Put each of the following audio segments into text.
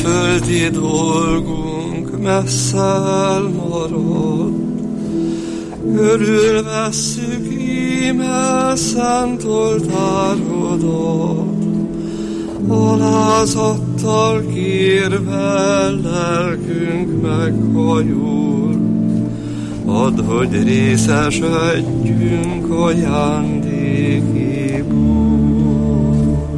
földi dolgunk messze elmarad. Körülvesszük íme szent oltárodat, alázattal kérve lelkünk meghajol. Add, hogy részesedjünk ajándékéból.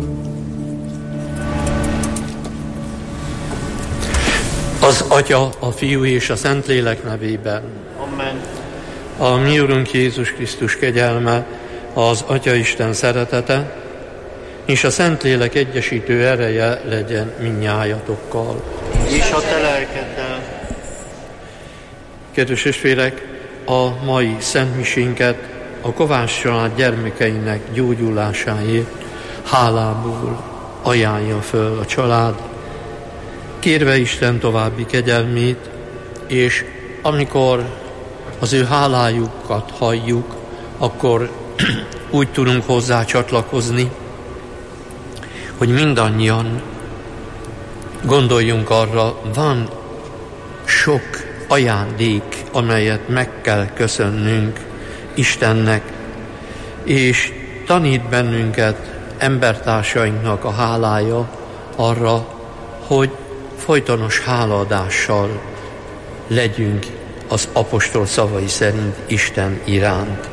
Az Atya, a Fiú és a Szentlélek nevében. Amen. A mi Urunk Jézus Krisztus kegyelme, az Atya Isten szeretete, és a Szentlélek egyesítő ereje legyen mindnyájatokkal. És a te lelkeddel. Kedves testvérek, a mai szentmisénket a Kovács család gyermekeinek gyógyulásáért hálából ajánlja föl a család, kérve Isten további kegyelmét, és amikor az ő hálájukat halljuk, akkor úgy tudunk hozzá csatlakozni, hogy mindannyian gondoljunk arra, van sok ajándék, amelyet meg kell köszönnünk Istennek, és tanít bennünket embertársainknak a hálája arra, hogy folytonos hálaadással legyünk az apostol szavai szerint Isten iránt.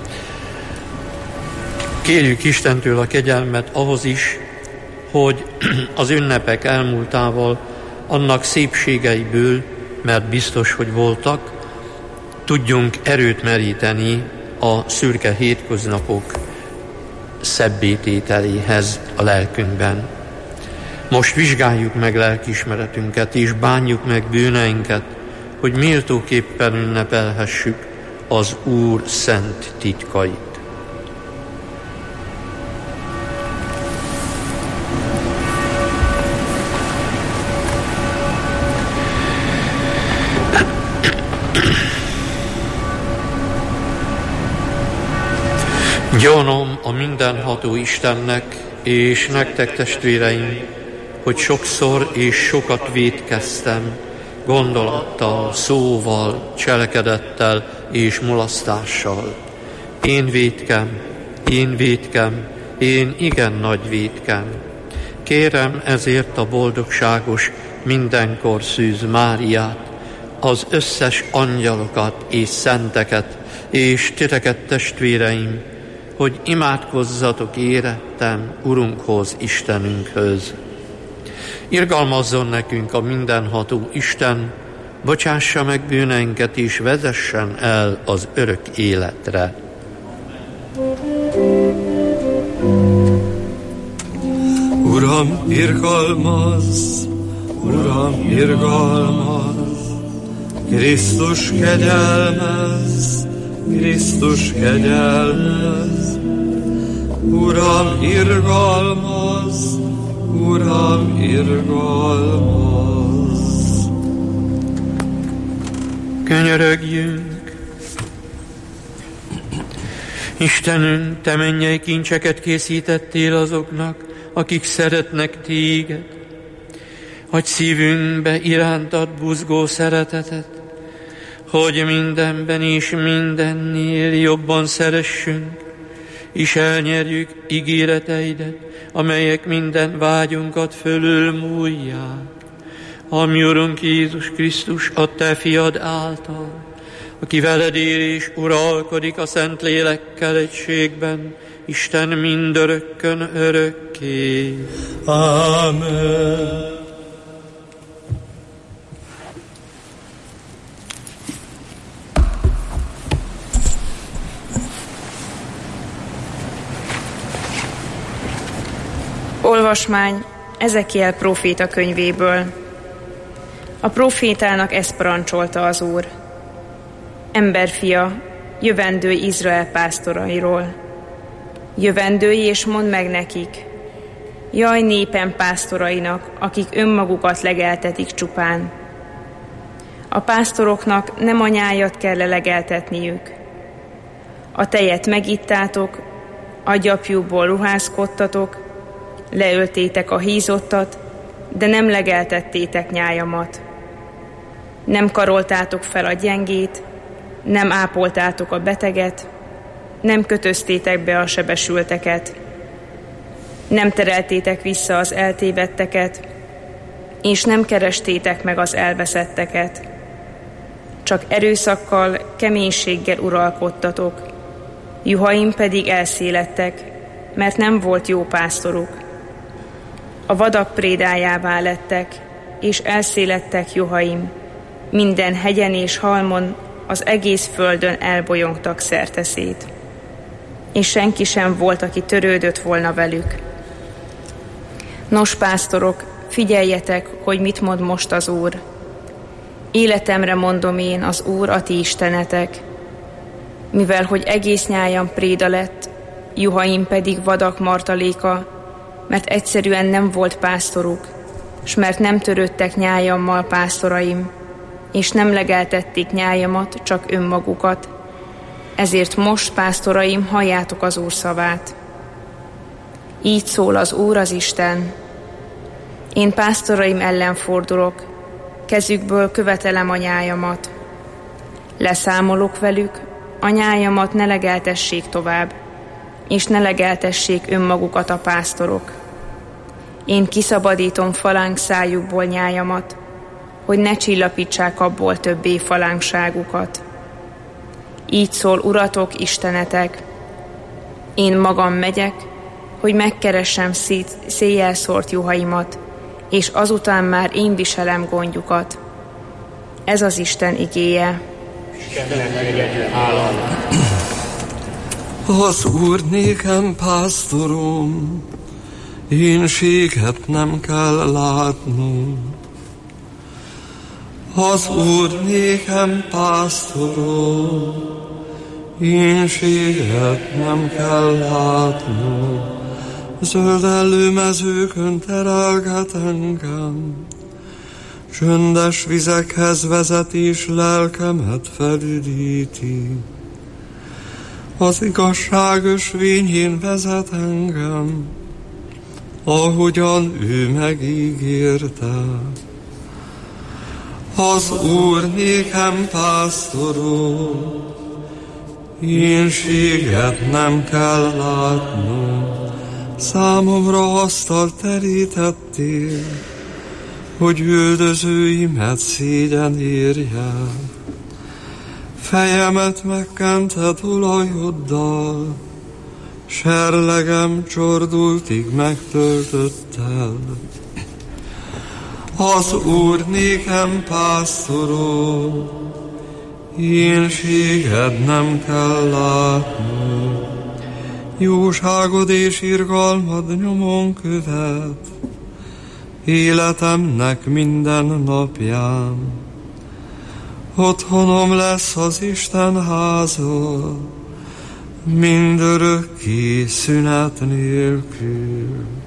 Kérjük Istentől a kegyelmet ahhoz is, hogy az ünnepek elmúltával, annak szépségeiből, mert biztos, hogy voltak, tudjunk erőt meríteni a szürke hétköznapok szebbé tételéhez a lelkünkben. Most vizsgáljuk meg lelkiismeretünket, és bánjuk meg bűneinket, hogy méltóképpen ünnepelhessük az Úr szent titkait. Gyanom a mindenható Istennek, és nektek testvéreim, hogy sokszor és sokat vétkeztem, gondolattal, szóval, cselekedettel és mulasztással. Én vétkem, én igen nagy vétkem. Kérem ezért a boldogságos, mindenkor szűz Máriát, az összes angyalokat és szenteket, és titeket testvéreim, hogy imádkozzatok érettem Urunkhoz, Istenünkhöz. Irgalmazzon nekünk a mindenható Isten, bocsássa meg bűneinket és vezessen el az örök életre. Uram, irgalmazz! Uram, irgalmazz! Krisztus kegyelmezz! Krisztus kegyelmezz! Uram, irgalmazz! Uram, irgalmazz! Könyörögjünk! Istenünk, te mennyei kincseket készítettél azoknak, akik szeretnek téged. Hagy szívünkbe irántad buzgó szeretetet, hogy mindenben és mindennél jobban szeressünk, és elnyerjük ígéreteidet, amelyek minden vágyunkat fölülmúlják. A mi Urunk Jézus Krisztus, a te fiad által, aki veled él és uralkodik a Szentlélekkel egységben, Isten mindörökkön örökké. Amen. Olvasmány Ezekiel próféta könyvéből. A prófétának ezt parancsolta az Úr: Emberfia, jövendőj Izrael pásztorairól. Jövendőj és mondd meg nekik: jaj népem pásztorainak, akik önmagukat legeltetik csupán. A pásztoroknak nem a nyájat kell lelegeltetniük. A tejet megittátok, a gyapjúból ruházkodtatok, leöltétek a hízottat, de nem legeltettétek nyájamat. Nem karoltátok fel a gyengét, nem ápoltátok a beteget, nem kötöztétek be a sebesülteket, nem tereltétek vissza az eltévedteket, és nem kerestétek meg az elveszetteket. Csak erőszakkal, keménységgel uralkodtatok, juhaim pedig elszéledtek, mert nem volt jó pásztoruk. A vadak prédájává lettek, és elszéledtek juhaim, minden hegyen és halmon, az egész földön elbolyongtak szerteszét. És senki sem volt, aki törődött volna velük. Nos, pásztorok, figyeljetek, hogy mit mond most az Úr. Életemre mondom én, az Úr a ti istenetek. Mivel, hogy egész nyájam préda lett, juhaim pedig vadak martaléka, mert egyszerűen nem volt pásztoruk, s mert nem törődtek nyájammal pásztoraim, és nem legeltették nyájamat, csak önmagukat. Ezért most, pásztoraim, halljátok az Úr szavát. Így szól az Úr, az Isten. Én pásztoraim ellen fordulok, kezükből követelem a nyájamat. Leszámolok velük, a nyájamat ne legeltessék tovább, és ne legeltessék önmagukat a pásztorok. Én kiszabadítom falánk szájukból nyájamat, hogy ne csillapítsák abból többé falánkságukat. Így szól Uratok, Istenetek. Én magam megyek, hogy megkeressem széjjel szórt juhaimat, és azután már én viselem gondjukat. Ez az Isten igéje. Az Úr nékem pásztorom, énséget nem kell látnom. Az Úr nékem pásztorom, énséget nem kell látnom. Zöldellő mezőkön terelget engem, csöndes vizekhez vezet és lelkemet felüdíti. Az igazság ösvényén vezet engem, ahogyan ő megígérte. Az Úr nékem pásztorom, énséget nem kell látnom. Számomra asztalt terítettél, hogy üldözőimet szégyen érje. Fejemet megkented olajoddal, serlegem csordultig megtöltötted. Az Úr nékem pásztorom, énséged nem kell látnom. Jóságod és irgalmad nyomon követ, életemnek minden napján. Otthonom lesz az Isten háza, mindörökké szünet nélkül.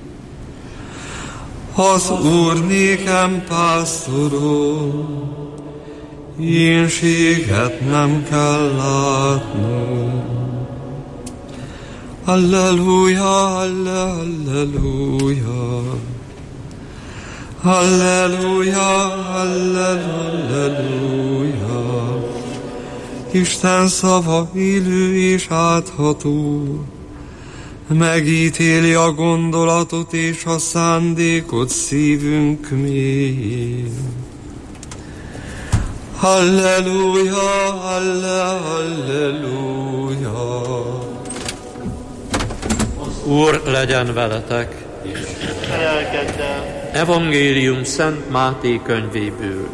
Az Úr nékem pásztorom, énséget nem kell látnom. Halleluja, halleluja, halleluja, halleluja. Isten szava élő és átható, megítéli a gondolatot és a szándékot szívünk mélyén. Halleluja, halleluja. Úr legyen veletek! Evangélium Szent Máté könyvéből.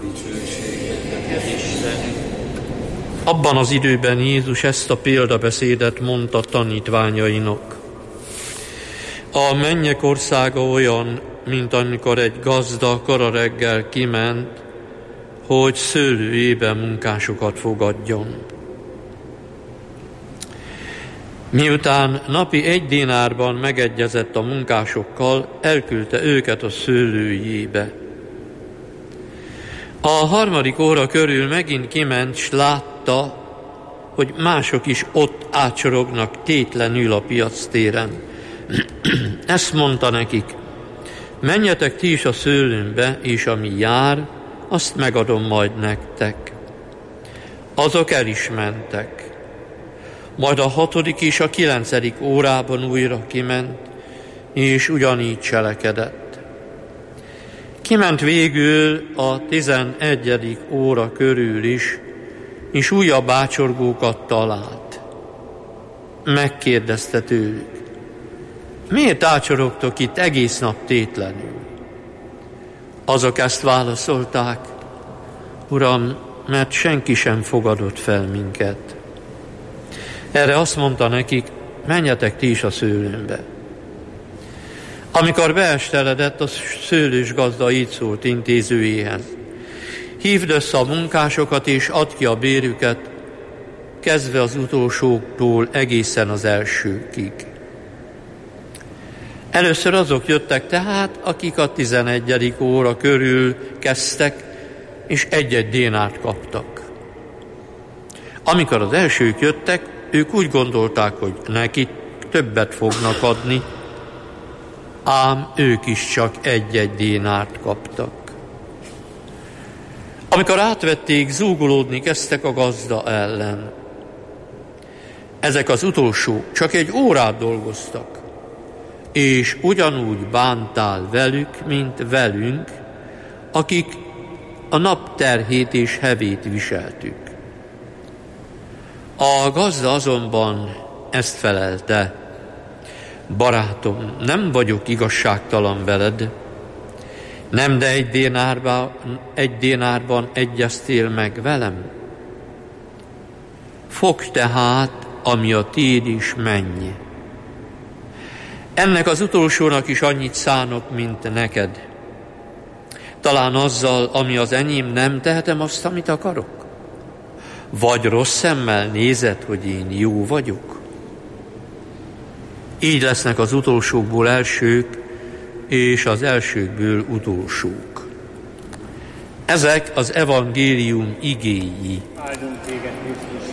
Abban az időben Jézus ezt a példabeszédet mondta tanítványainak. A mennyek országa olyan, mint amikor egy gazda kora reggel kiment, hogy szőlőjében munkásokat fogadjon. Miután napi 1 dinárban megegyezett a munkásokkal, elküldte őket a szőlőjébe. A 3. óra körül megint kiment, s látta, hogy mások is ott átsorognak tétlenül a piactéren. Ezt mondta nekik: menjetek ti is a szőlőmbe, és ami jár, azt megadom majd nektek. Azok el is mentek. Majd a 6. és a 9. órában újra kiment, és ugyanígy cselekedett. Kiment végül a 11. óra körül is, és újabb ácsorgókat talált. Megkérdezte tőlük: miért ácsorogtok itt egész nap tétlenül? Azok ezt válaszolták: Uram, mert senki sem fogadott fel minket. Erre azt mondta nekik: menjetek ti is a szőlőmbe. Amikor beesteledett, a szőlős gazda így szólt intézőjéhez: hívd össze a munkásokat, és add ki a bérüket, kezdve az utolsóktól egészen az elsőkig. Először azok jöttek tehát, akik a 11. óra körül kezdtek, és egy-egy dénárt kaptak. Amikor az elsők jöttek, ők úgy gondolták, hogy nekik többet fognak adni, ám ők is csak egy-egy dénárt kaptak. Amikor átvették, zúgolódni kezdtek a gazda ellen. Ezek az utolsók csak egy órát dolgoztak, és ugyanúgy bántál velük, mint velünk, akik a nap terhét és hevét viseltük. A gazda azonban ezt felelte: barátom, nem vagyok igazságtalan veled, nem, de egy dénárban egyeztél meg velem? Fogd tehát, ami a tiéd, is menj. Ennek az utolsónak is annyit szánok, mint neked. Talán azzal, ami az enyém, nem tehetem azt, amit akarok? Vagy rossz szemmel nézed, hogy én jó vagyok? Így lesznek az utolsókból elsők, és az elsőkből utolsók. Ezek az evangélium igéi. Áldunk téged, Krisztus.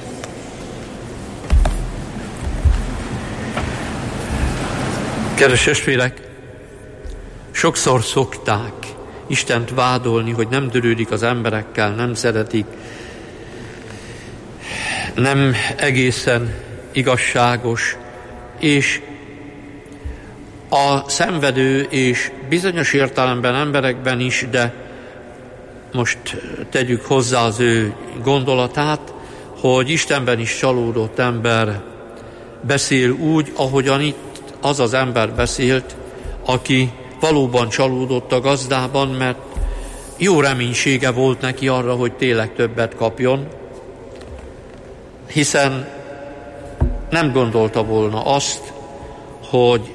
Kedves testvérek, sokszor szokták Istent vádolni, hogy nem törődik az emberekkel, nem szeretik, nem egészen igazságos, és a szenvedő és bizonyos értelemben emberekben is, de most tegyük hozzá az ő gondolatát, hogy Istenben is csalódott ember beszél úgy, ahogyan itt az az ember beszélt, aki valóban csalódott a gazdában, mert jó reménysége volt neki arra, hogy tényleg többet kapjon, hiszen nem gondolta volna azt, hogy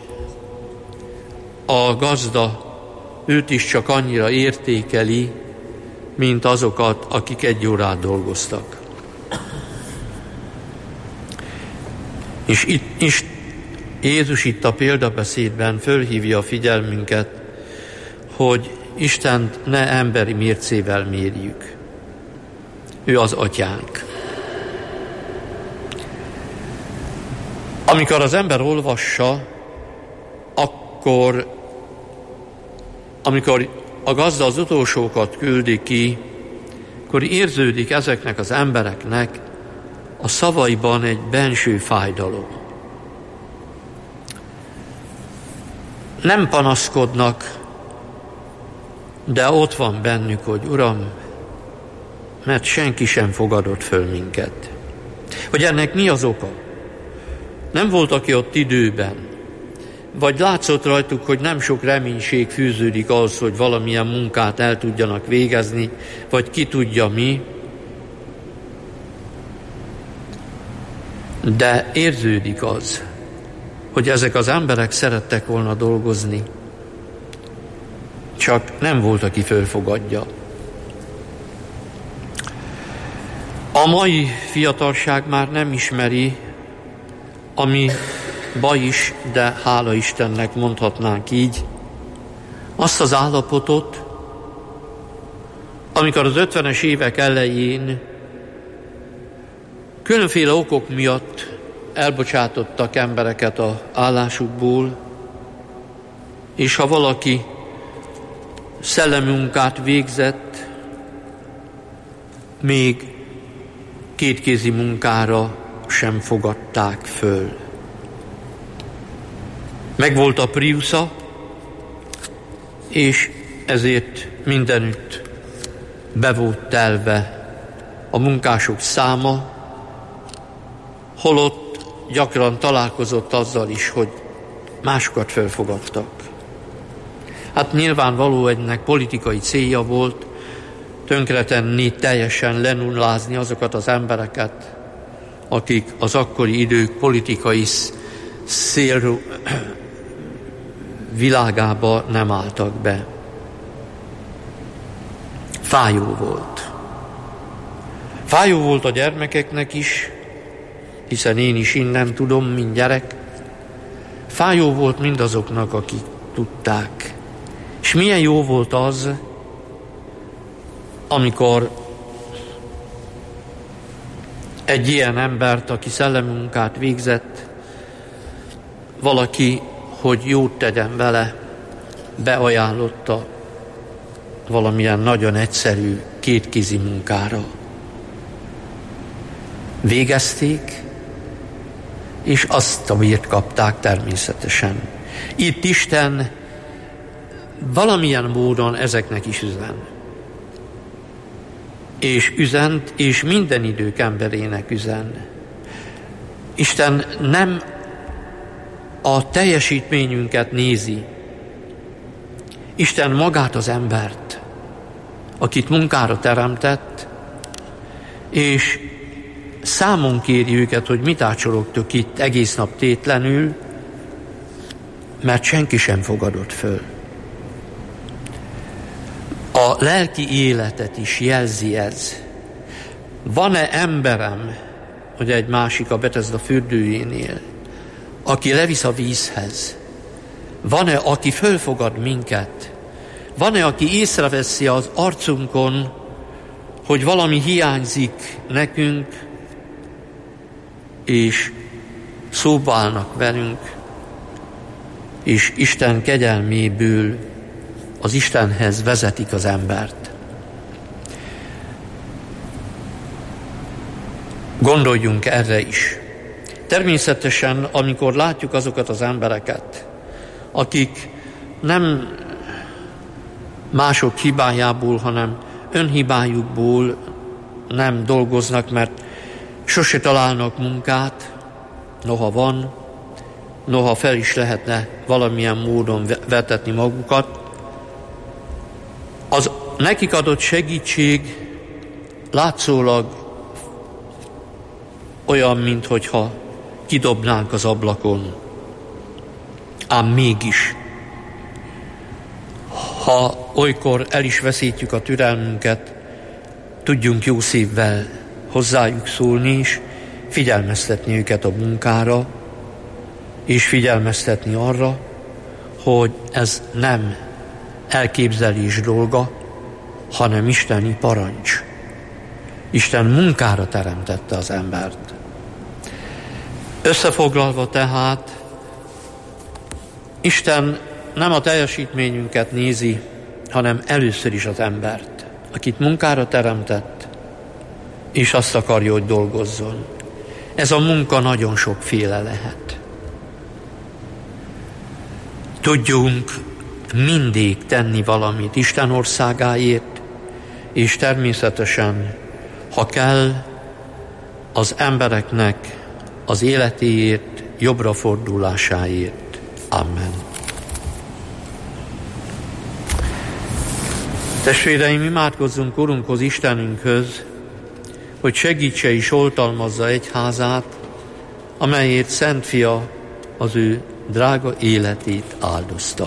a gazda őt is csak annyira értékeli, mint azokat, akik egy órát dolgoztak. És Jézus itt a példabeszédben fölhívja a figyelmünket, hogy Istent ne emberi mércével mérjük. Ő az atyánk. Amikor az ember olvassa, amikor a gazda az utolsókat küldi ki, akkor érződik ezeknek az embereknek a szavaiban egy benső fájdalom. Nem panaszkodnak, de ott van bennük, hogy Uram, mert senki sem fogadott föl minket. Hogy ennek mi az oka? Nem volt, aki ott időben, vagy látszott rajtuk, hogy nem sok reménység fűződik ahhoz, hogy valamilyen munkát el tudjanak végezni, vagy ki tudja mi, de érződik az, hogy ezek az emberek szerettek volna dolgozni, csak nem volt, aki fölfogadja. A mai fiatalság már nem ismeri, ami baj is, de hála Istennek mondhatnánk így, azt az állapotot, amikor az 50-es évek elején különféle okok miatt elbocsátottak embereket az állásukból, és ha valaki szellemi munkát végzett, még kétkézi munkára sem fogadták föl. Megvolt a Priusza, és ezért mindenütt be volt telve a munkások száma, holott gyakran találkozott azzal is, hogy másokat felfogadtak. Hát nyilvánvaló ennek politikai célja volt tönkretenni, teljesen lenullázni azokat az embereket, akik az akkori idők politikai szél világába nem álltak be. Fájó volt. Fájó volt a gyermekeknek is, hiszen én is innen tudom, mint gyerek. Fájó volt mindazoknak, akik tudták. És milyen jó volt az, amikor egy ilyen embert, aki szellemi munkát végzett, valaki, hogy jót tegyen vele, beajánlotta valamilyen nagyon egyszerű kétkézi munkára. Végezték, és azt a bért kapták természetesen. Itt Isten valamilyen módon ezeknek is üzen. És üzent, és minden idők emberének üzen. Isten nem a teljesítményünket nézi. Isten magát, az embert, akit munkára teremtett, és számon kéri őket, hogy mit ácsorogtok itt egész nap tétlenül, mert senki sem fogadott föl. A lelki életet is jelzi ez. Van-e emberem, hogy egy másik a Betesda fürdőjénél, aki levisz a vízhez? Van-e, aki fölfogad minket? Van-e, aki észreveszi az arcunkon, hogy valami hiányzik nekünk, és szóba állnak velünk, és Isten kegyelméből az Istenhez vezetik az embert. Gondoljunk erre is. Természetesen, amikor látjuk azokat az embereket, akik nem mások hibájából, hanem önhibájukból nem dolgoznak, mert sose találnak munkát, noha van, noha fel is lehetne valamilyen módon vetetni magukat, az nekik adott segítség látszólag olyan, minthogyha kidobnánk az ablakon. Ám mégis, ha olykor el is veszítjük a türelmünket, tudjunk jó szívvel hozzájuk szólni is, figyelmeztetni őket a munkára, és figyelmeztetni arra, hogy ez nem elképzelés dolga, hanem isteni parancs. Isten munkára teremtette az embert. Összefoglalva tehát, Isten nem a teljesítményünket nézi, hanem először is az embert, akit munkára teremtett, és azt akarja, hogy dolgozzon. Ez a munka nagyon sokféle lehet. Tudjunk mindig tenni valamit Isten országáért, és természetesen, ha kell, az embereknek az életéért, jobbra fordulásáért. Amen. Testvéreim, imádkozzunk Urunkhoz, Istenünkhöz, hogy segítse és oltalmazza egyházát, amelyért Szent Fia az ő drága életét áldozta.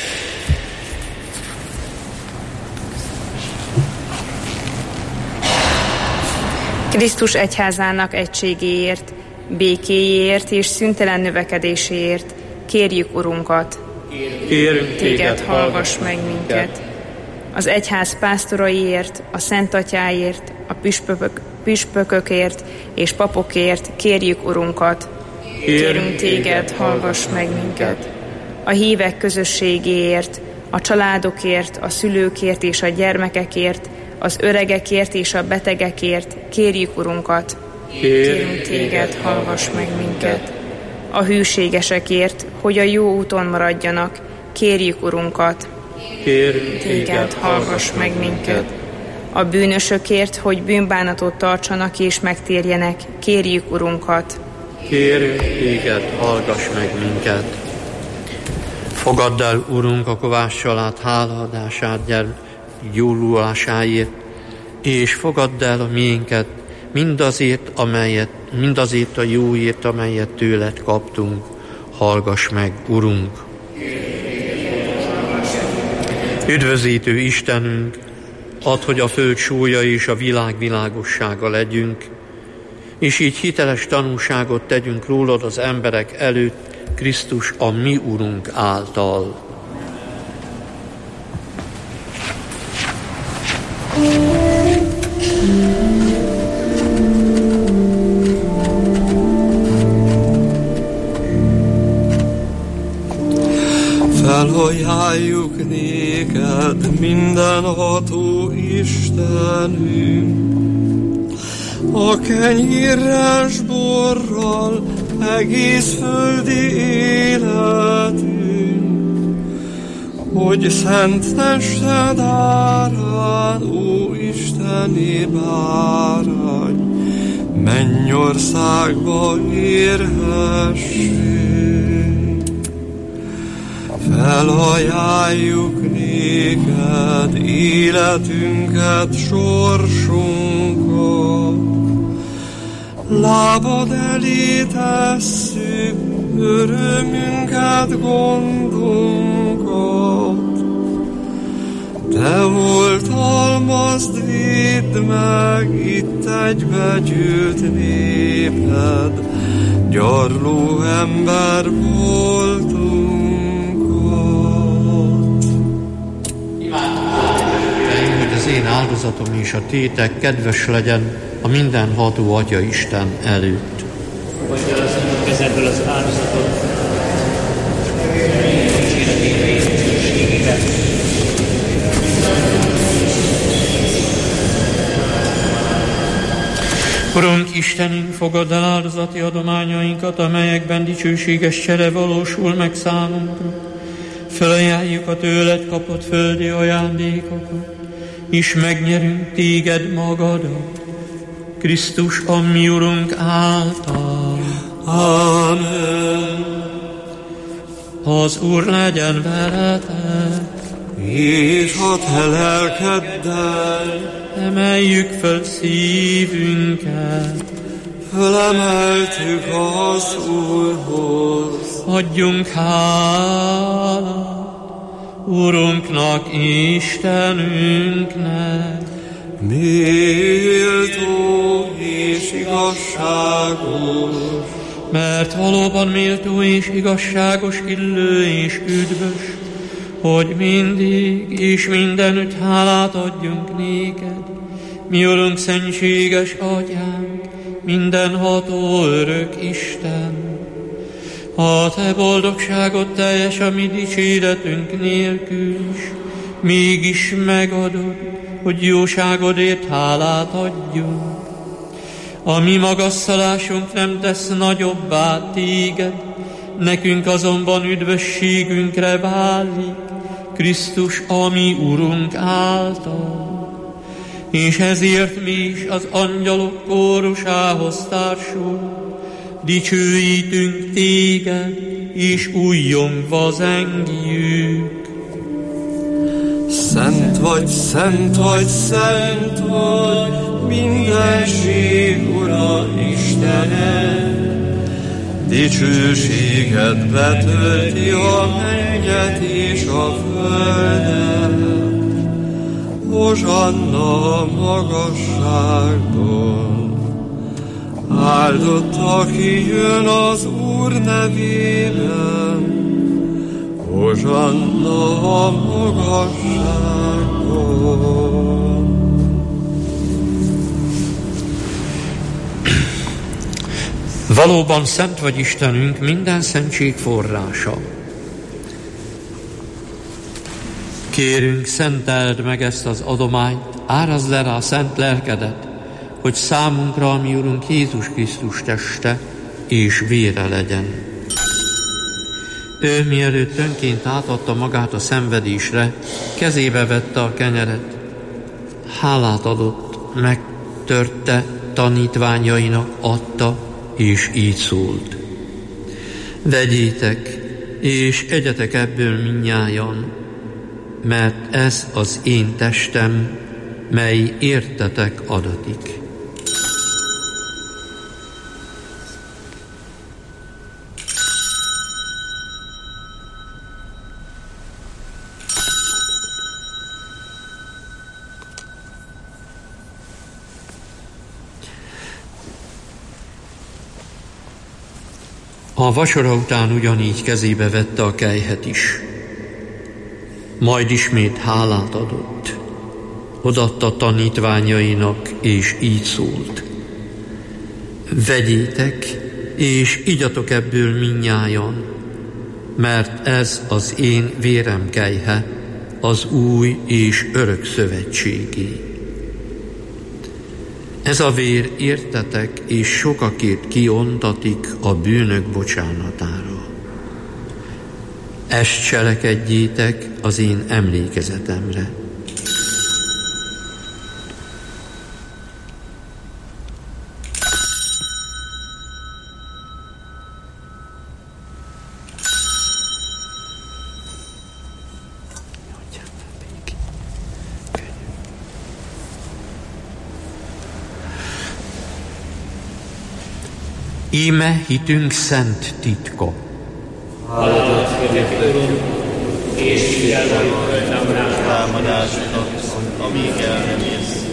Krisztus egyházának egységéért, békéjéért és szüntelen növekedéséért kérjük Urunkat. Kérünk Téged, hallgass meg minket. Az egyház pásztoraiért, a Szent Atyáért, a püspökökért és papokért kérjük Urunkat. Kérünk Téged, hallgass meg minket. a hívek közösségéért, a családokért, a szülőkért és a gyermekekért, az öregekért és a betegekért kérjük Urunkat. Kérünk téged, hallgass meg minket. A hűségesekért, hogy a jó úton maradjanak, kérjük Urunkat. Kérünk Téged, hallgass meg minket. A bűnösökért, hogy bűnbánatot tartsanak és megtérjenek, kérjük Urunkat. Kérünk téged, hallgass meg minket. Fogadd el, Urunk, a Kovács család hálaadását gyógyulásáért, és fogadd el a miénket mindazért a jóért, amelyet tőled kaptunk. Hallgass meg, Urunk! Üdvözítő Istenünk, add, hogy a föld súlya és a világ világossága legyünk, és így hiteles tanúságot tegyünk rólad az emberek előtt, Krisztus a mi Urunk által. Felajánljuk néked, mindenható Istenünk, a kenyérres borral egész földi életünk, hogy szent tested árán, ó Isteni bárány, mennyországba érhessünk. Felajánljuk néked életünket, sorsunkat, lábad elé tesszük örömünket, gondunkat. Te oltalmazd, védd meg itt egybegyűlt néped, gyarló ember voltunkat. Hogy az én áldozatom és a tétek kedves legyen a mindenható Atya Isten előtt. Fogadja az Úr kezedből az áldozatot, Urunk Istenünk, fogadd el áldozati adományainkat, amelyekben dicsőséges csere valósul meg számunkra. Felajánljuk a tőled kapott földi ajándékokat, és megnyerünk téged magadat, Krisztus a mi Urunk által. Amen. Az Úr legyen veletek, És a te lelkeddel emeljük föl szívünket, fölemeltük az Úrhoz. adjunk hálát Urunknak, Istenünknek, Méltó és igazságos, mert valóban méltó és igazságos, illő és üdvös, hogy mindig és mindenütt hálát adjunk néked, mi Urunk, szentséges Atyánk, mindenható örök Isten. A te boldogságod teljes a mi dicséretünk nélkül is, mégis megadod, hogy jóságodért hálát adjunk. A mi magasztalásunk nem tesz nagyobbá téged, nekünk azonban üdvösségünkre válik, Krisztus a mi Urunk által. És ezért mi is az angyalok kórusához társul, dicsőítünk téged, és újjongva zengjük. Szent vagy, szent vagy, szent vagy, mindenség Ura Istenem. Dicsőséget betölti a mennyet és a földet. Hozsanna a magasságban, áldott, aki jön az Úr nevében. Hozsanna a magasságban. Valóban szent vagy Istenünk, minden szentség forrása. Kérünk, szenteld meg ezt az adományt, árazd le rá a szent lelkedet, hogy számunkra, a mi Urunk Jézus Krisztus teste és vére legyen. Ő mielőtt önként átadta magát a szenvedésre, kezébe vette a kenyeret, hálát adott, megtörte, tanítványainak adta, és így szólt: vegyétek, és egyetek ebből mindnyájan, mert ez az én testem, mely értetek adatik. A vacsora után ugyanígy kezébe vette a kelyhet is. Majd ismét hálát adott, odaadta tanítványainak, és így szólt: vegyétek, és igyatok ebből mindnyájan, mert ez az én vérem kelyhe, az új és örök szövetségé. Ez a vér értetek és sokakért kiontatik a bűnök bocsánatára. Ezt cselekedjétek az én emlékezetemre. Íme hitünk szent titka. Hallodat követ, Uram, és figyelj a támadásnak, amíg el nem jössz.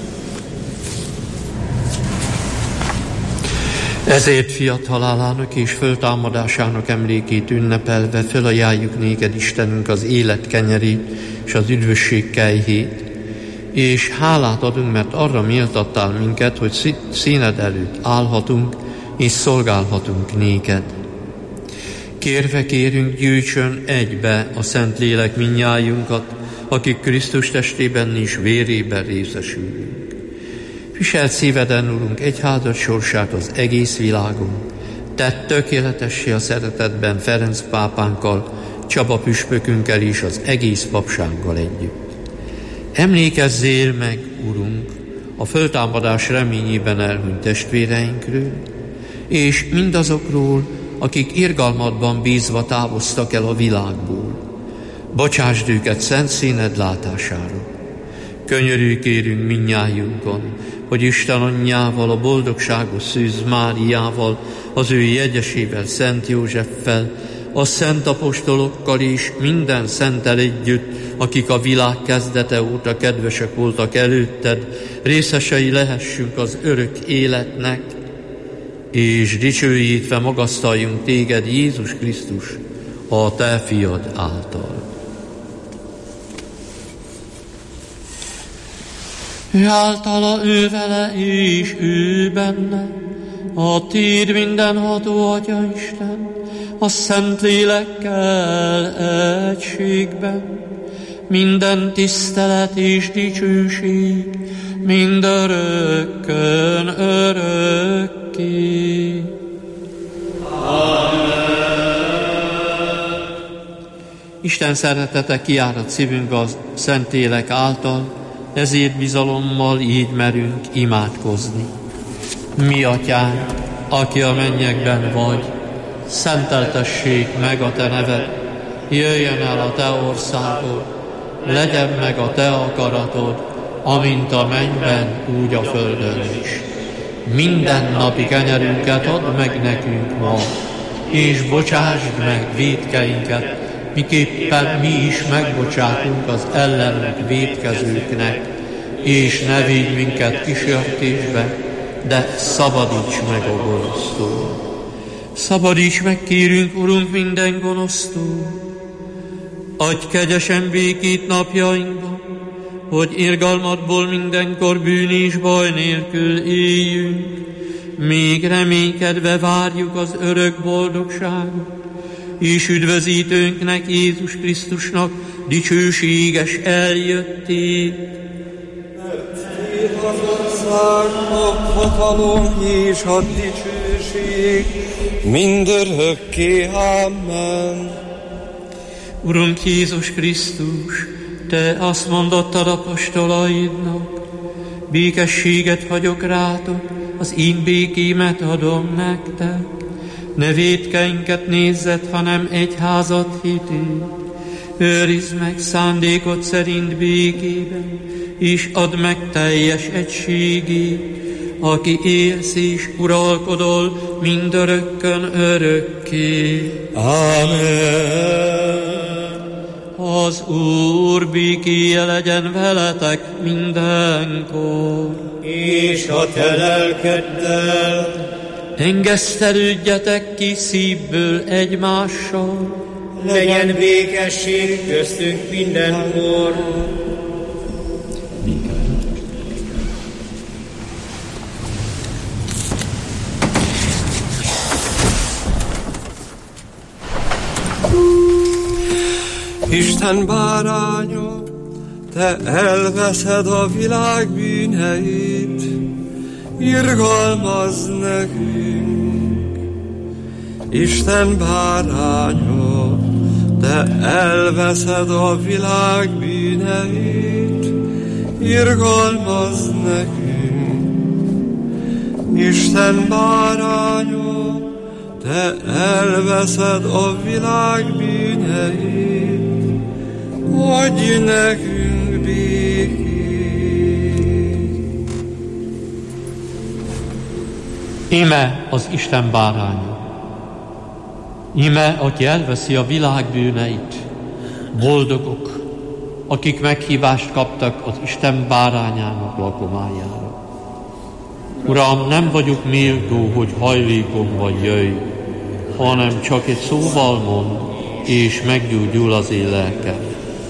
Ezért fiat halálának és föltámadásának emlékét ünnepelve fölajánljuk néked, Istenünk, az élet kenyerét és az üdvösség kelyhét, és hálát adunk, mert arra méltattál minket, hogy színed előtt állhatunk és szolgálhatunk néked. Kérve kérünk, gyűjtsön egybe a Szentlélek mindnyájunkat, akik Krisztus testében és vérében részesülünk. Viselt szíveden, Urunk, egyházad sorsát az egész világon. Tedd tökéletessé a szeretetben Ferenc pápánkkal, Csaba püspökünkkel és az egész papsággal együtt. Emlékezzél meg, Urunk, a föltámadás reményében elhunyt testvéreinkről, és mindazokról, akik irgalmadban bízva távoztak el a világból. Bocsásd őket szent színed látására. Könyörülj kérünk mindnyájunkon, hogy Isten anyjával, a boldogságos Szűz Máriával, az ő jegyesével, Szent Józseffel, a szent apostolokkal és minden szenttel együtt, akik a világ kezdete óta kedvesek voltak előtted, részesei lehessünk az örök életnek, és dicsőítve magasztaljunk téged, Jézus Krisztus, a te fiad által. Ő általa, ő vele és ő benne, a téd mindenható Atya Isten, a Szent Lélekkel egységben, minden tisztelet és dicsőség, mindörökkön örökké. Amen. Isten szeretete kiárad szívünkbe a Szentlélek által, ezért bizalommal így merünk imádkozni. Mi, Atyánk, aki a mennyekben vagy, szenteltessék meg a te neved, jöjjön el a te országod, legyen meg a te akaratod, amint a mennyben, úgy a földön is. Minden napi kenyerünket add meg nekünk ma, és bocsásd meg vétkeinket, miképpen mi is megbocsátunk az ellenünk vétkezőknek, és ne védj minket kísértésbe, de szabadíts meg a gonosztól. Szabadíts meg, kérünk, Urunk, minden gonosztól. Adj kegyesen békét napjainkban, hogy irgalmadból mindenkor bűn és baj nélkül éljünk, még reménykedve várjuk az örök boldogságot, és üdvözítőnknek, Jézus Krisztusnak dicsőséges eljöttél. Az ország, a hatalom és a dicsőség mindörökké. Amen. Urunk Jézus Krisztus, Te azt mondottad apostolaidnak, békességet hagyok rátok, az én békémet adom nektek. Ne vétkeinket nézzed, hanem egyházat hitét. Őrizd meg szándékod szerint békében, és add meg teljes egységét, aki élsz és uralkodol mindörökkön örökké. Amen. Az Úr békéje legyen veletek mindenkor. És a te lelkeddel. Engesztelődjetek ki szívből egymással. Legyen békesség köztünk mindenkor. Isten báránya, Te elveszed a világ bűneit, irgalmazz nekünk. Isten báránya, Te elveszed a világ bűneit, irgalmazz nekünk. Isten báránya, Te elveszed a világ bűneit, adj nekünk békét. Íme az Isten báránya. Íme, aki elveszi a világ bűneit. Boldogok, akik meghívást kaptak az Isten bárányának lakomájára. Uram, nem vagyok méltó, hogy hajlékomban jöjj, hanem csak egy szóval mond, és meggyógyul az én lelkem.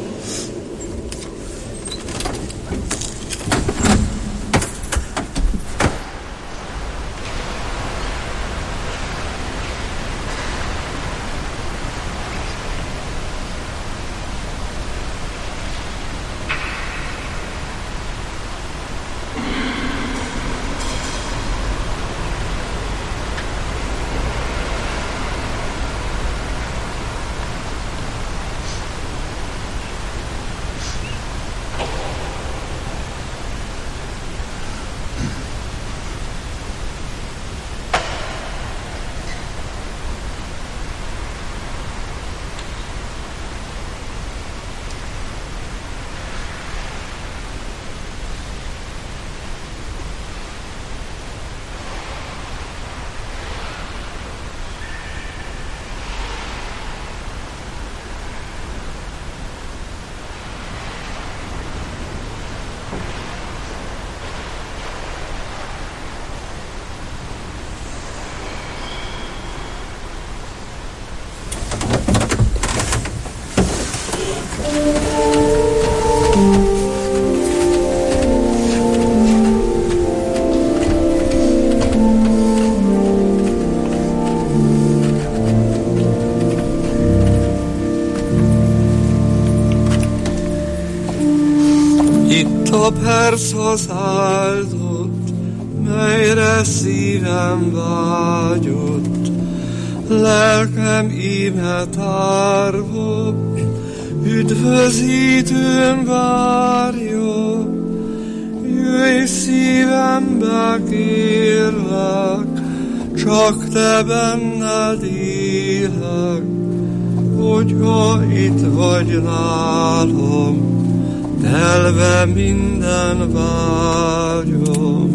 A perc az áldott, melyre szívem vágyott, lelkem íme tárva, üdvözítőm várja. Jöjj szívembe, kérlek, csak Te benned élek, hogyha itt vagy nálam, telve minden vágyom.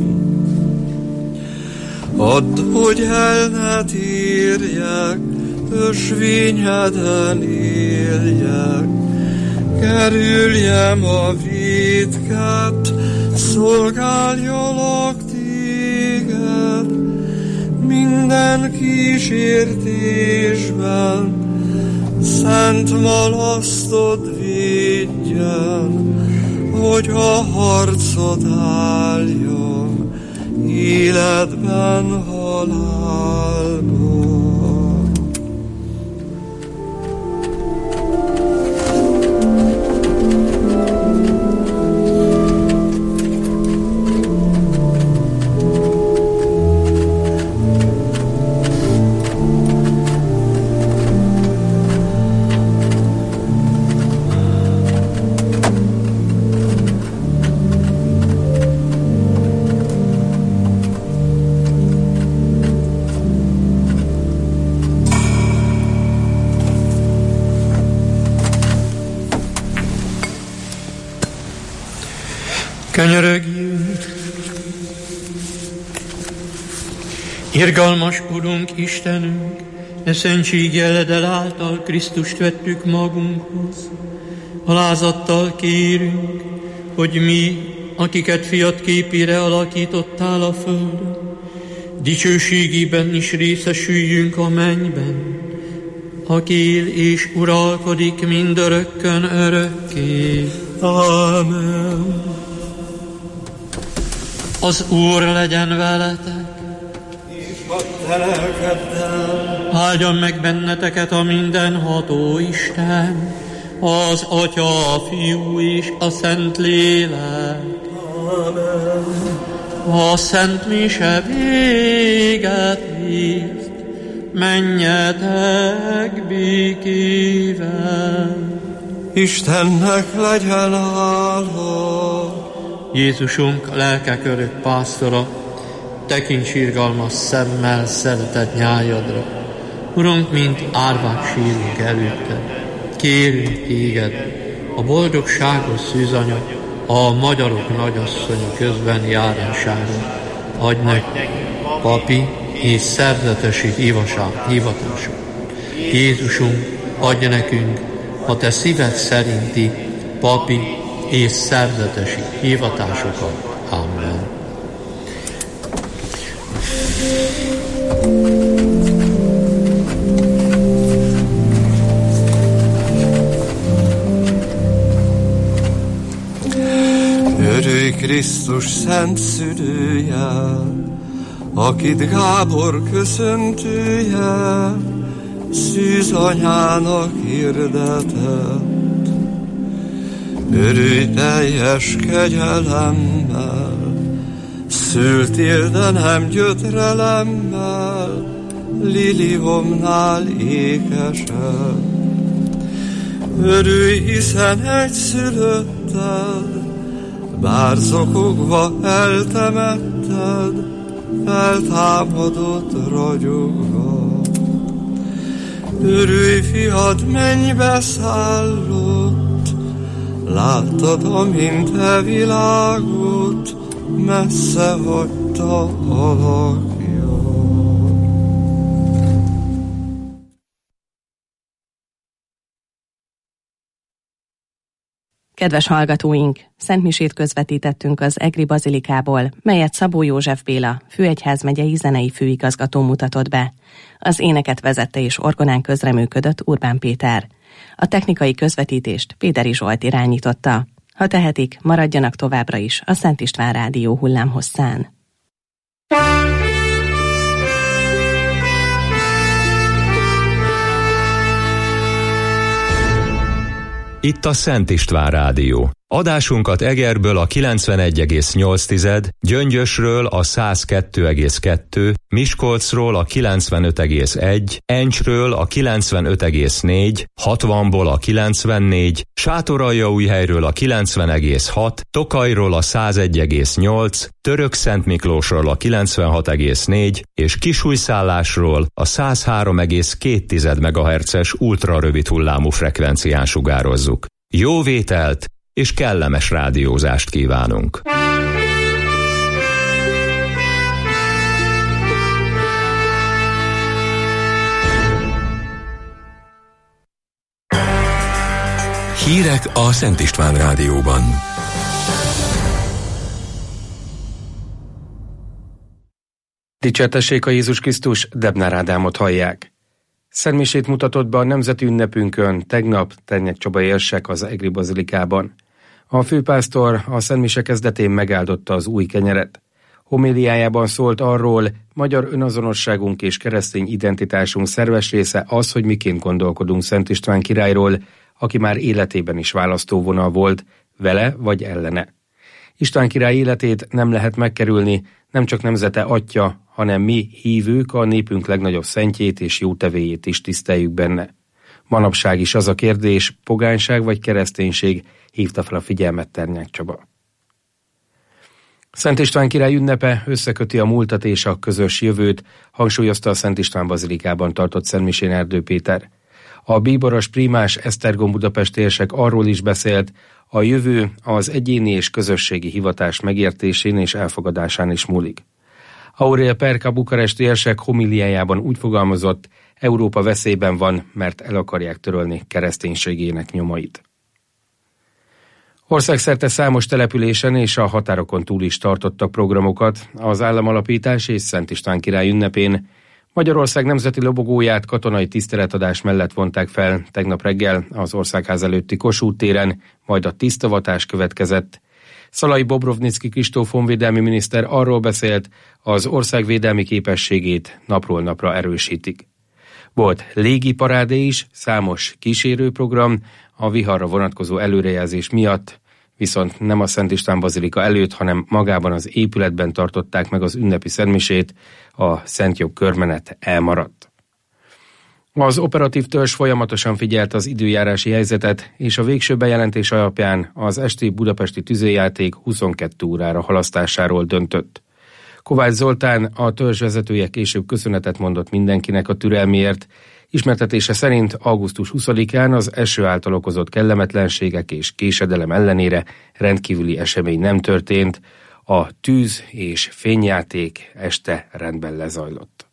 Add, hogy el ne térjek, ösvényeden éljek, kerüljem a vétket, szolgáljalak Téged. Minden kísértésben szent malasztod védjen, hogy a harcot álljam, életben, halálban. Könyörögjünk! Irgalmas Urunk, Istenünk, e szentség jeledel által Krisztust vettük magunkhoz. Alázattal kérünk, hogy mi, akiket fiat képére alakítottál a földön, dicsőségében is részesüljünk a mennyben, aki él és uralkodik mindörökkön örökké. Amen. Az Úr legyen veletek, És a te lelkeddel. áldjon meg benneteket a mindenható Isten, az Atya, a Fiú és a Szent Lélek. Amen. A Szent Mise véget ért, menjetek békével. Istennek legyen hála. Jézusunk, lelkek örök pásztora, tekints irgalmas szemmel szeretett nyájadra. Urunk, mint árvák sírunk előtted, kérünk téged, a boldogságos szűzanya, a magyarok nagyasszonya közben járásáron. Adj nekünk papi és szerzetesi hivatások. Jézusunk, adj nekünk a te szíved szerinti papi és szerzetesi hivatásokat. Amen. Örülj Krisztus szent szülője, akit Gábor köszöntője, szűz anyának hirdetett. Örülj teljes kegyelemmel, szültél, de nem gyötrelemmel, liliomnál ékesebb. Örülj, hiszen egyszülötted, bár zokogva eltemetted, feltámadott ragyogva. Örülj, fiad mennybe szállott, láttad, amint e világot messze hagyta alakja. Kedves hallgatóink, szentmisét közvetítettünk az Egri Bazilikából, melyet Szabó József Béla, főegyházmegyei zenei főigazgató mutatott be. Az éneket vezette és orgonán közreműködött Urbán Péter. A technikai közvetítést Péteri Zsolt irányította. Ha tehetik, maradjanak továbbra is a Szent István Rádió hullámhosszán. Itt a Szent István Rádió. Adásunkat Egerből a 91,8, Gyöngyösről a 102,2, Miskolcról a 95,1, Encsről a 95,4, 60-ból a 94, Sátoraljaújhelyről a 90,6, Tokajról a 101,8, Törökszentmiklósról a 96,4 és Kisújszállásról a 103,2 MHz-es ultrarövid hullámú frekvencián sugározzuk. Jó vételt és kellemes rádiózást kívánunk! Hírek a Szent István Rádióban. Dicsértessék a Jézus Krisztus, Debnár Ádámot hallják. Szentmisét mutatott be a nemzeti ünnepünkön tegnap Ternyek Csaba érsek az Egri Bazilikában. A főpásztor a szentmise kezdetén megáldotta az új kenyeret. Homéliájában szólt arról, magyar önazonosságunk és keresztény identitásunk szerves része az, hogy miként gondolkodunk Szent István királyról, aki már életében is választóvonal volt, vele vagy ellene. István király életét nem lehet megkerülni, nem csak nemzete atya, hanem mi, hívők, a népünk legnagyobb szentjét és jótevéjét is tiszteljük benne. Manapság is az a kérdés, pogányság vagy kereszténység, hívta fel a figyelmet Ternyák Csaba. Szent István király ünnepe összeköti a múltat és a közös jövőt, hangsúlyozta a Szent István Bazilikában tartott szentmisén Erdő Péter. A bíboros primás Esztergom budapesti érsek arról is beszélt, a jövő az egyéni és közösségi hivatás megértésén és elfogadásán is múlik. Aurél Perka bukaresti érsek homiliájában úgy fogalmazott, Európa veszélyben van, mert el akarják törölni kereszténységének nyomait. Országszerte számos településen és a határokon túl is tartottak programokat az államalapítás és Szent István király ünnepén. Magyarország nemzeti lobogóját katonai tiszteletadás mellett vonták fel tegnap reggel az Országház előtti Kossuth téren, majd a tisztavatás következett. Szalai Bobrovnicki Kristóf honvédelmi miniszter arról beszélt, az ország védelmi képességét napról napra erősítik. Volt légiparádé is, számos kísérőprogram a viharra vonatkozó előrejelzés miatt, viszont nem a Szent István bazilika előtt, hanem magában az épületben tartották meg az ünnepi szentmisét, a Szentjog körmenet elmaradt. Az operatív törzs folyamatosan figyelt az időjárási helyzetet, és a végső bejelentés alapján az esti budapesti tüzérjáték 22 órára halasztásáról döntött. Kovács Zoltán, a törzs vezetője később köszönetet mondott mindenkinek a türelméért. Ismertetése szerint augusztus 20-án az eső által okozott kellemetlenségek és késedelem ellenére rendkívüli esemény nem történt, a tűz és fényjáték este rendben lezajlott.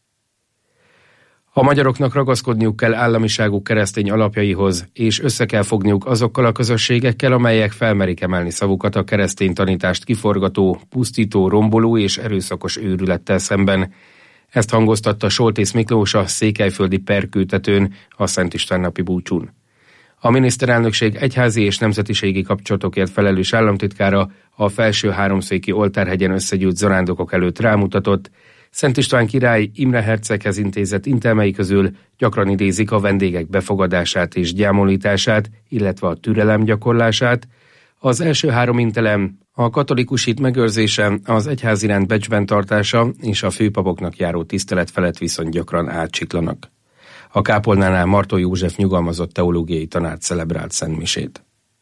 A magyaroknak ragaszkodniuk kell államiságuk keresztény alapjaihoz, és össze kell fogniuk azokkal a közösségekkel, amelyek felmerik emelni szavukat a keresztény tanítást kiforgató, pusztító, romboló és erőszakos őrülettel szemben. Ezt hangoztatta Soltész Miklós a székelyföldi Perkőtetőn a Szent István napi búcsún. A miniszterelnökség egyházi és nemzetiségi kapcsolatokért felelős államtitkára a felső háromszéki oltárhegyen összegyűlt zarándokok előtt rámutatott, Szent István király Imre herceghez intézett intelmei közül gyakran idézik a vendégek befogadását és gyámolítását, illetve a türelem gyakorlását. Az első három intelem a katolikus hit megőrzése, az egyházirend becsben tartása és a főpapoknak járó tisztelet felett viszont gyakran átsiklanak. A kápolnánál Martó József nyugalmazott teológiai tanács celebrált szentmisét.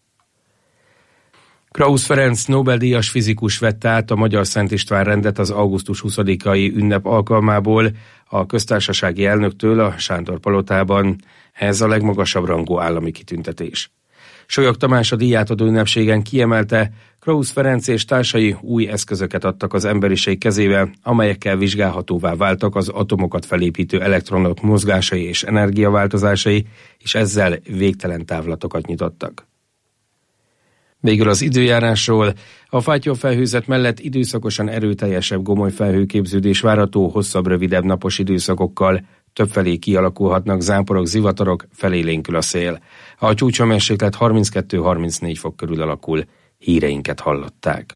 Krausz Ferenc Nobel-díjas fizikus vette át a Magyar Szent István rendet az augusztus 20-ai ünnep alkalmából a köztársasági elnöktől a Sándor palotában. Ez a legmagasabb rangú állami kitüntetés. Solyog Tamás a díjátadó ünnepségen kiemelte, Krausz Ferenc és társai új eszközöket adtak az emberiség kezébe, amelyekkel vizsgálhatóvá váltak az atomokat felépítő elektronok mozgásai és energiaváltozásai, és ezzel végtelen távlatokat nyitottak. Végül az időjárásról. A fátyolfelhőzet mellett időszakosan erőteljesebb gomoly felhőképződés várható hosszabb, rövidebb napos időszakokkal. Többfelé kialakulhatnak záporok, zivatarok, felélénkül a szél. A csúcshőmérséklet 32-34 fok körül alakul. Híreinket hallották.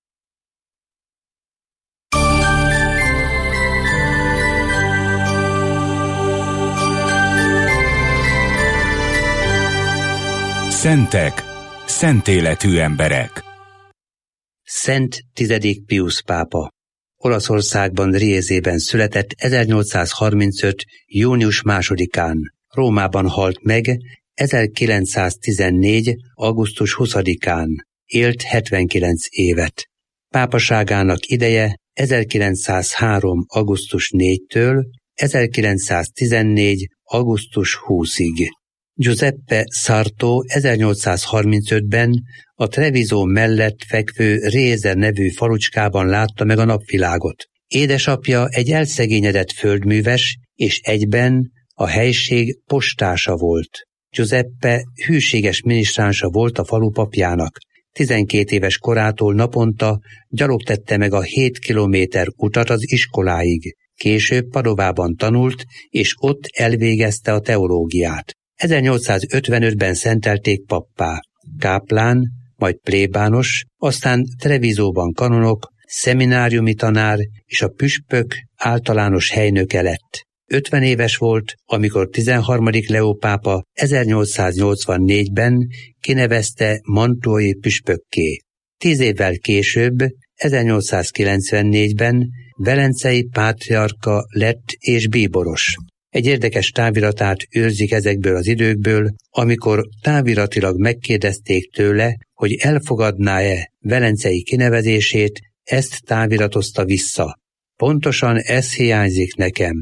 Szentek, szent életű emberek. Szent 10. Piusz pápa. Olaszországban Riezében született 1835. június 2-án. Rómában halt meg 1914. augusztus 20-án. Élt 79 évet. Pápaságának ideje 1903. augusztus 4-től 1914. augusztus 20-ig. Giuseppe Sarto 1835-ben a Treviso mellett fekvő Riese nevű falucskában látta meg a napvilágot. Édesapja egy elszegényedett földműves, és egyben a helység postása volt. Giuseppe hűséges minisztránsa volt a falu papjának. 12 éves korától naponta gyalog tette meg a 7 kilométer utat az iskoláig. Később Padovában tanult, és ott elvégezte a teológiát. 1855-ben szentelték pappá, káplán, majd plébános, aztán Trevisóban kanonok, szemináriumi tanár és a püspök általános helynöke lett. 50 éves volt, amikor 13. Leó pápa 1884-ben kinevezte mantuai püspökké. 10 évvel később, 1894-ben velencei pátriárka lett és bíboros. Egy érdekes táviratát őrzik ezekből az időkből, amikor táviratilag megkérdezték tőle, hogy elfogadná-e velencei kinevezését, ezt táviratozta vissza. Pontosan ez hiányzik nekem.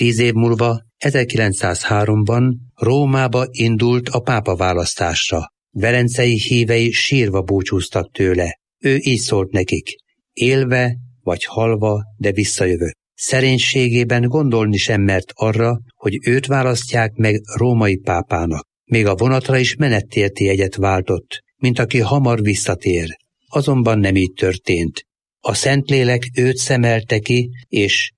10 év múlva, 1903-ban Rómába indult a pápaválasztásra. Velencei hívei sírva búcsúztak tőle. Ő így szólt nekik: élve vagy halva, de visszajövök. Szerénységében gondolni sem mert arra, hogy őt választják meg római pápának. Még a vonatra is menettérti jegyet váltott, mint aki hamar visszatér. Azonban nem így történt. A Szentlélek őt szemelte ki, és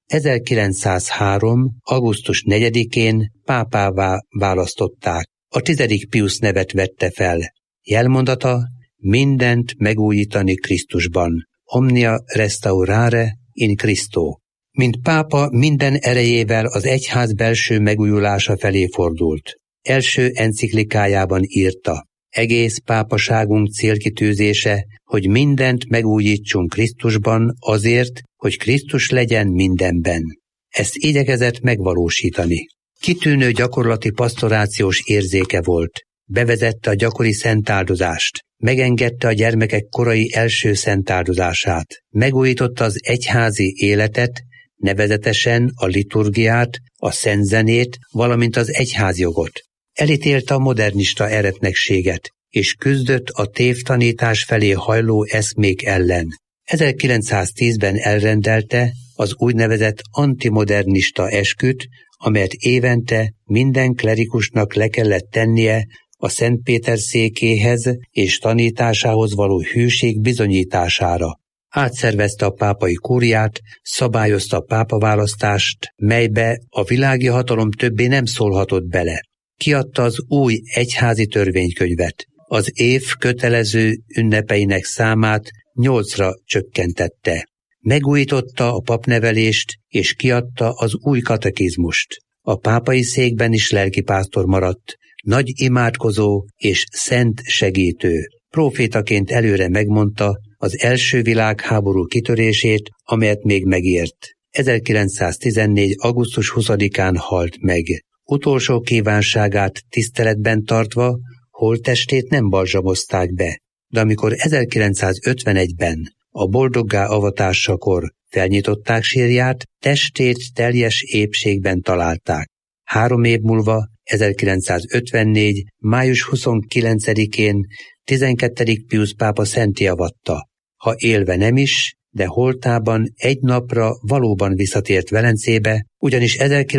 1903. augusztus 4-én pápává választották. A 10. Piusz nevet vette fel. Jelmondata: mindent megújítani Krisztusban. Omnia restaurare in Christo. Mint pápa minden erejével az egyház belső megújulása felé fordult. Első enciklikájában írta: egész pápaságunk célkitűzése, hogy mindent megújítsunk Krisztusban azért, hogy Krisztus legyen mindenben. Ezt igyekezett megvalósítani. Kitűnő gyakorlati pasztorációs érzéke volt. Bevezette a gyakori szentáldozást, megengedte a gyermekek korai első szentáldozását, megújította az egyházi életet, nevezetesen a liturgiát, a szentzenét, valamint az egyházjogot. Elítélte a modernista eretnekséget, és küzdött a tévtanítás felé hajló eszmék ellen. 1910-ben elrendelte az úgynevezett antimodernista esküt, amelyet évente minden klerikusnak le kellett tennie a Szent Péter székéhez és tanításához való hűség bizonyítására. Átszervezte a pápai kúriát, szabályozta a pápaválasztást, melybe a világi hatalom többé nem szólhatott bele. Kiadta az új egyházi törvénykönyvet. Az év kötelező ünnepeinek számát 8-ra csökkentette. Megújította a papnevelést és kiadta az új katekizmust. A pápai székben is lelkipásztor maradt, nagy imádkozó és szent segítő. Profétaként előre megmondta az első világháború kitörését, amelyet még megért. 1914. augusztus 20-án halt meg. Utolsó kívánságát tiszteletben tartva holttestét nem balzsamozták be, de amikor 1951-ben a boldoggá avatásakor felnyitották sírját, testét teljes épségben találták. 3 év múlva, 1954. május 29-én 12. Piusz pápa szenttiavatta. Ha élve nem is, de holtában egy napra valóban visszatért Velencébe, ugyanis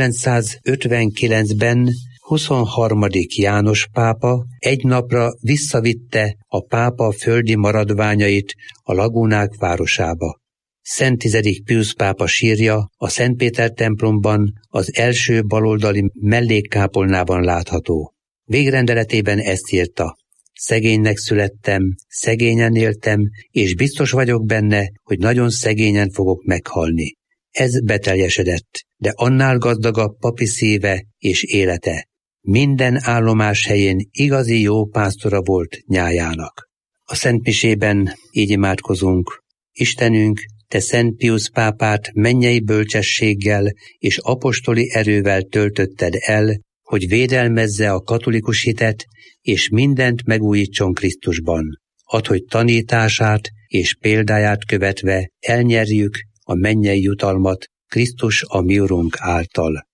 1959-ben 23. János pápa egy napra visszavitte a pápa földi maradványait a Lagúnák városába. Szent 10. Piusz pápa sírja a Szent Péter templomban az első baloldali mellékkápolnában látható. Végrendeletében ezt írta: szegénynek születtem, szegényen éltem, és biztos vagyok benne, hogy nagyon szegényen fogok meghalni. Ez beteljesedett, de annál gazdagabb papi szíve és élete. Minden állomás helyén igazi jó pásztora volt nyájának. A szentmisében így imádkozunk: Istenünk, te Szent Piusz pápát mennyei bölcsességgel és apostoli erővel töltötted el, hogy védelmezze a katolikus hitet, és mindent megújítson Krisztusban. Add, hogy tanítását és példáját követve elnyerjük a mennyei jutalmat Krisztus a mi Urunk által.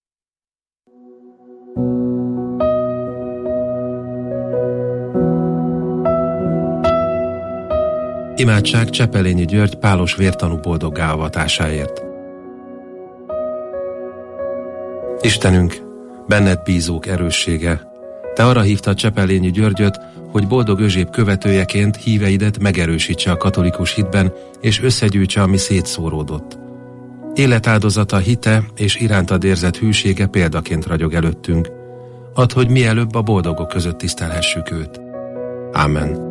Imádság Csepelényi György pálos vértanú boldoggá avatásáért. Istenünk, benned bízók erőssége, te arra hívtad Csepelényi Györgyöt, hogy boldog özséb követőjeként híveidet megerősítse a katolikus hitben, és összegyűjtse, ami szétszóródott. Életáldozata, hite és irántad érzett hűsége példaként ragyog előttünk. Add, hogy mielőbb a boldogok között tisztelhessük őt. Ámen.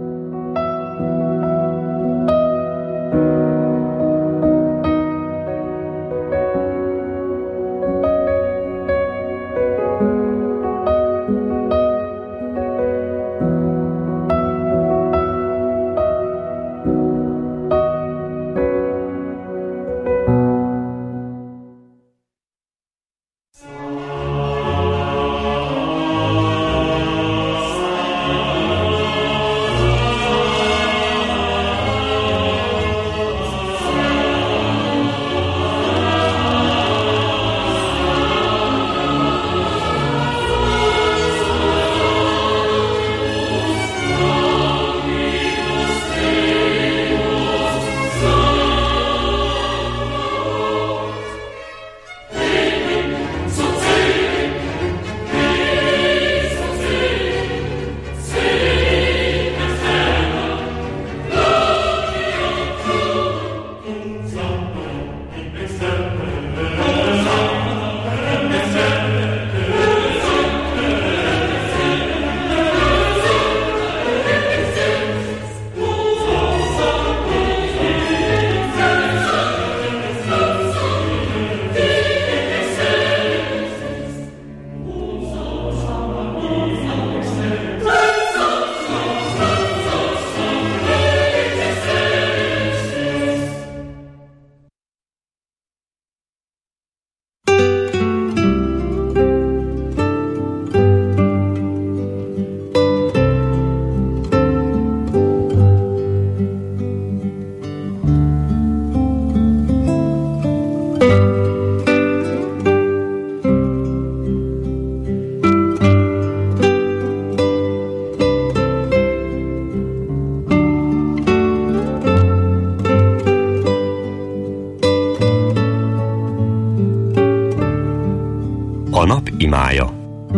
A nap imája.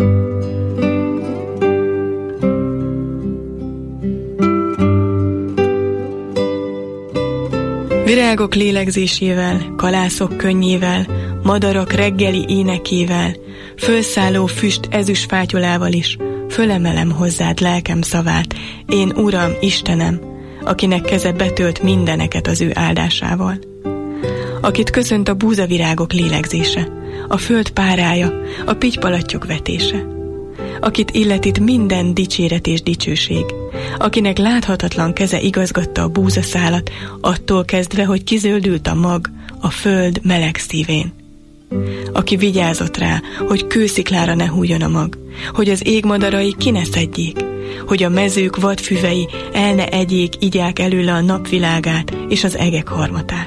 Virágok lélegzésével, kalászok könnyével, madarak reggeli énekével, fölszálló füst ezüstfátyolával is, fölemelem hozzád lelkem szavát, én Uram, Istenem, akinek keze betölt mindeneket az ő áldásával. Akit köszönt a búzavirágok lélegzése, a föld párája, a pitypalattyok vetése. Akit illetít minden dicséret és dicsőség, akinek láthatatlan keze igazgatta a búzaszálat, attól kezdve, hogy kizöldült a mag a föld meleg szívén. Aki vigyázott rá, hogy kősziklára ne hújjon a mag, hogy az égmadarai ki ne szedjék, hogy a mezők vadfüvei el ne egyék, igyák előle a napvilágát és az egek harmatát.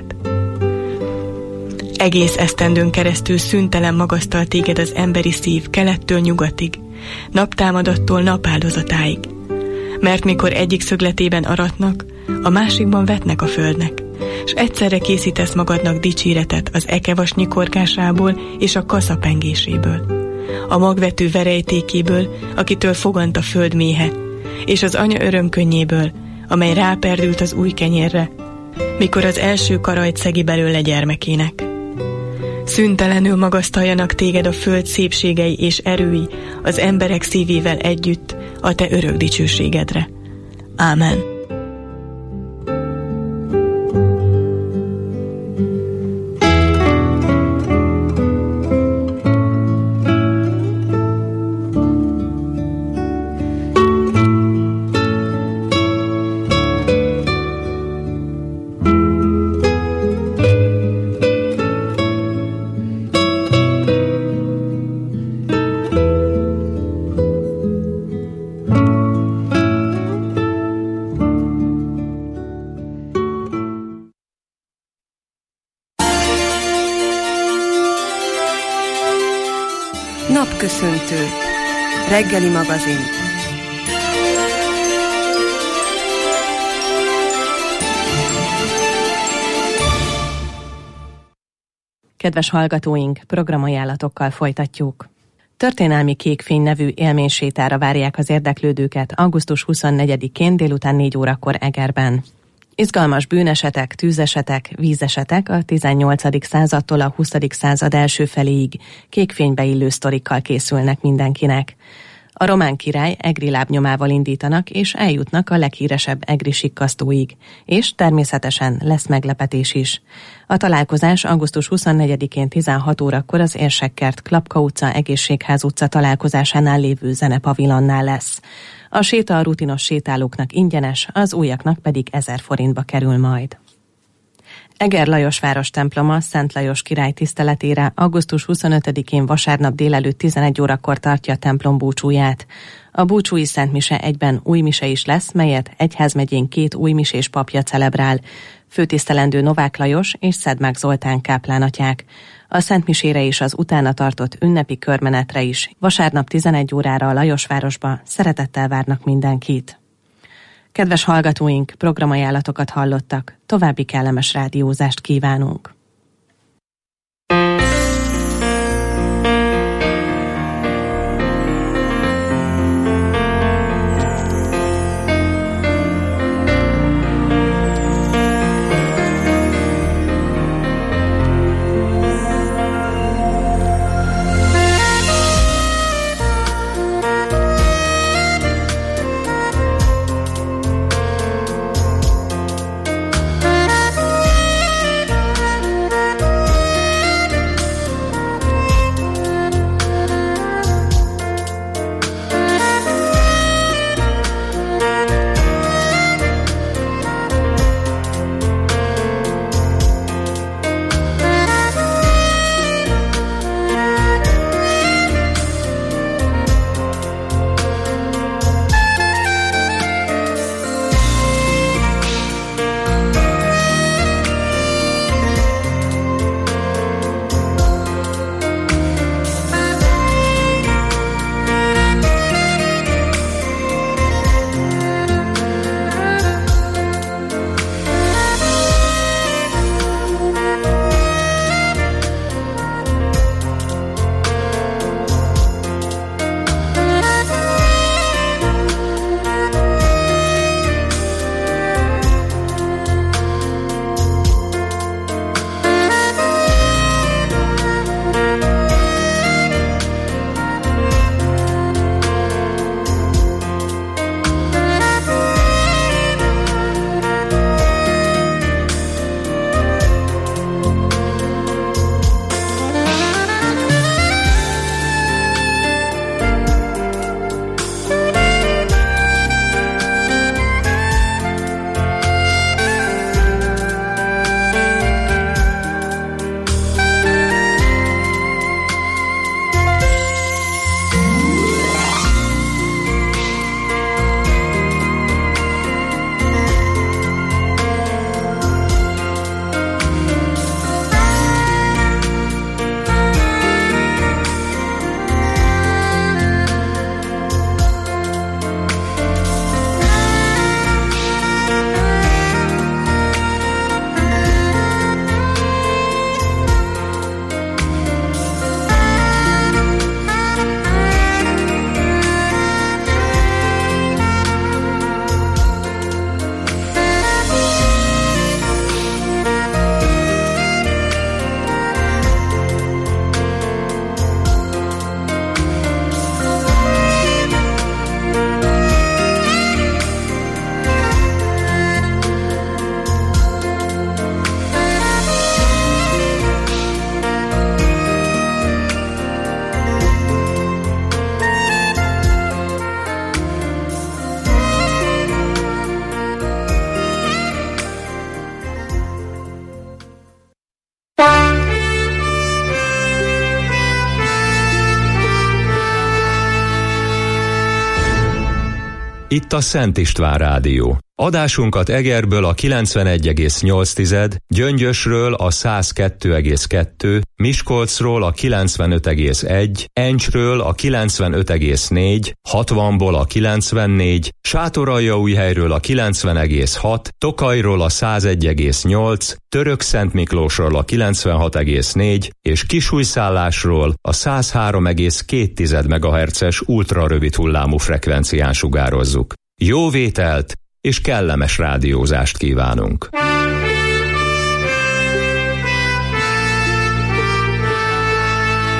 Egész esztendőn keresztül szüntelen magasztal téged az emberi szív kelettől nyugatig, naptámadattól napáldozatáig. Mert mikor egyik szögletében aratnak, a másikban vetnek a földnek, s egyszerre készítesz magadnak dicséretet az ekevas nyikorgásából és a kasza pengéséből, a magvető verejtékéből, akitől fogant a föld méhe, és az anya örömkönnyéből, amely ráperdült az új kenyérre, mikor az első karajt szegi belőle gyermekének. Szüntelenül magasztaljanak téged a föld szépségei és erői az emberek szívével együtt a te örök dicsőségedre. Ámen. Napköszöntő. Reggeli magazin. Kedves hallgatóink, programajánlatokkal folytatjuk. Történelmi Kékfény nevű élménysétára várják az érdeklődőket augusztus 24-én délután 4 órakor Egerben. Izgalmas bűnesetek, tűzesetek, vízesetek a 18. századtól a 20. század első feléig kékfénybe illő sztorikkal készülnek mindenkinek. A román király egri lábnyomával indítanak, és eljutnak a leghíresebb egri sikkasztóig, és természetesen lesz meglepetés is. A találkozás augusztus 24-én 16 órakor az Érsekkert Klapka utca Egészségház utca találkozásánál lévő zenepavilonnál lesz. A séta a rutinos sétálóknak ingyenes, az újaknak pedig 1000 forintba kerül majd. Eger Lajos város temploma Szent Lajos király tiszteletére augusztus 25-én vasárnap délelőtt 11 órakor tartja a templom búcsúját. A búcsúi szentmise egyben újmise is lesz, melyet egyházmegyén 2 újmisés papja celebrál, főtisztelendő Novák Lajos és Szedmák Zoltán káplánatyák. A szentmisére és az utána tartott ünnepi körmenetre is vasárnap 11 órára a Lajosvárosba szeretettel várnak mindenkit. Kedves hallgatóink, programajánlatokat hallottak, további kellemes rádiózást kívánunk. Itt a Szent István Rádió. Adásunkat Egerből a 91,8, Gyöngyösről a 102,2, Miskolcról a 95,1, Encsről a 95,4, 60-ból a 94, Sátoraljaújhelyről a 90,6, Tokajról a 101,8, Törökszentmiklósról a 96,4 és Kisújszállásról a 103,2 MHz-es ultrarövid hullámú frekvencián sugározzuk. Jó vételt és kellemes rádiózást kívánunk!